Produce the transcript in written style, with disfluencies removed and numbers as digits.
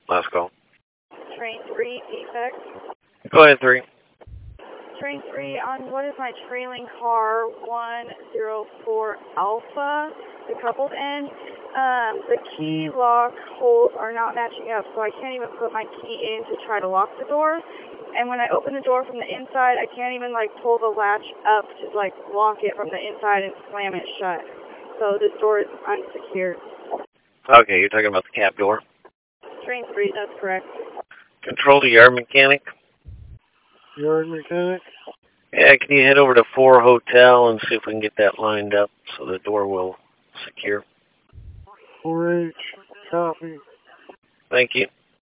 Last call. Train 3, defect. Go ahead, 3. Train 3, on what is my trailing car 104 Alpha, the coupled end. The key lock holes are not matching up, so I can't even put my key in to try to lock the door. And when I open the door from the inside, I can't even like pull the latch up to like lock it from the inside and slam it shut. So this door is unsecured. Okay, you're talking about the cab door. Train 3, that's correct. Control the yard mechanic. Yard mechanic? Yeah, can you head over to 4 Hotel and see if we can get that lined up so the door will secure? 4H, copy. Thank you.